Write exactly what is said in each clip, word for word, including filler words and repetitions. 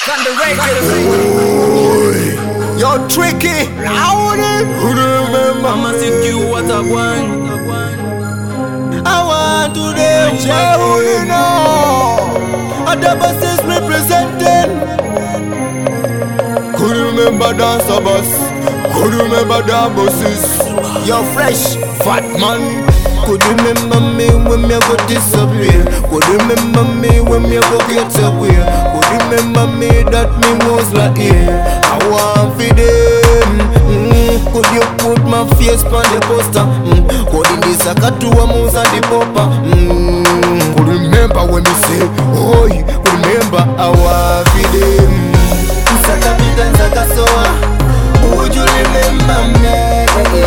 on the regular. You're tricky. Loud it. Remember, I'ma take you what I want. I want to them. Who know? A double six representing. Could you remember dancer bus? Could you remember the buses? You're fresh, fat man. Could you remember me when me go disappear? Could you remember me when me go get away? Could you remember me that me was like here? I want for them. Mm, could you put my face on the poster? Mm, could you this a cut to a mouse and the popper? Mm, could you remember when me say, oh, could you remember I want for them? Saka bita saka soa. Would you remember me?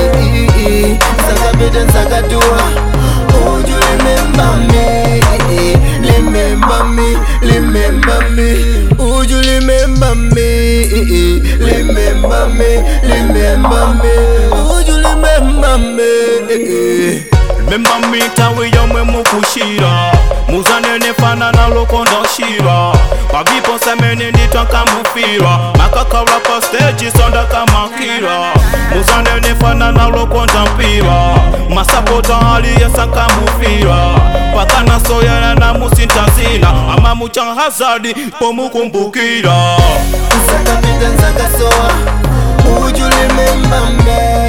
Saka bita saka dua. Would you remember me? Remember me, remember me. Would you remember me? Remember me, remember me. Would you remember me? Remember me tawe yomwe mukushira Muzane nefana na lokondo shira Mabipo semeni nditwa kamufira Makaka rapa stage sonda kama kira Muzane nefana na lokonda mpira Masapota hali yesa kamufira Pakana soya na musintazina Ama muchang hazadi pomukumbukira Saka bita saka soa. Would you remember me?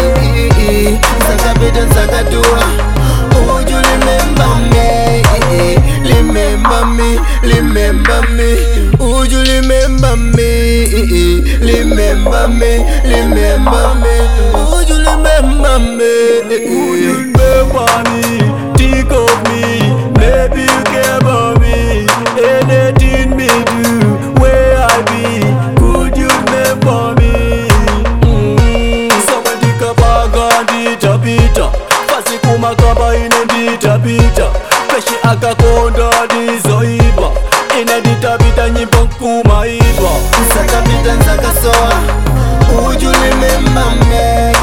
Saka bita saka dua. Would you remember me? Remember me, remember me. Would you remember me? Remember me, remember me. Would you remember me? Would you remember me? Think of me. Maybe you care about me. Anything me do, where I be. Could you remember me? Mm. Somebody kabaga ndita pita. Fasi kumakamba ine ndita pita. Peshi akakonda ndizoiba. Ine ndita pita nyimbo kumaiba. Saka bita saka soa. Would you remember me?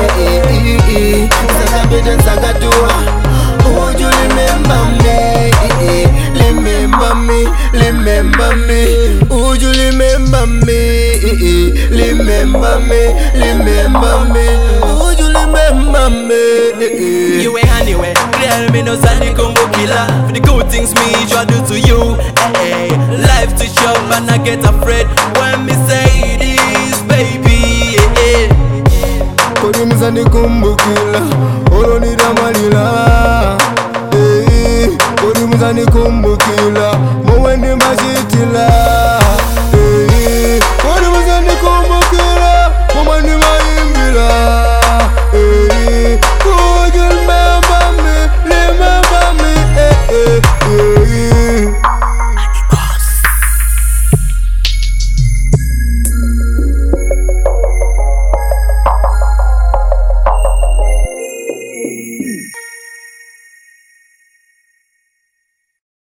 Saka bita saka dua. Would you remember me? Remember me, remember me. Would you remember me? Remember me, remember me. Would you remember me? You ain't anywhere, clear me no sani Congo killer. For the good things me try do to you. Hey, hey. Life to shop and I get afraid when me say this, baby. Hey, hey. Kodi mzani kumbukila, olo ni damalila. Hey, kodi mzani kumbukila, mwendi mashitila.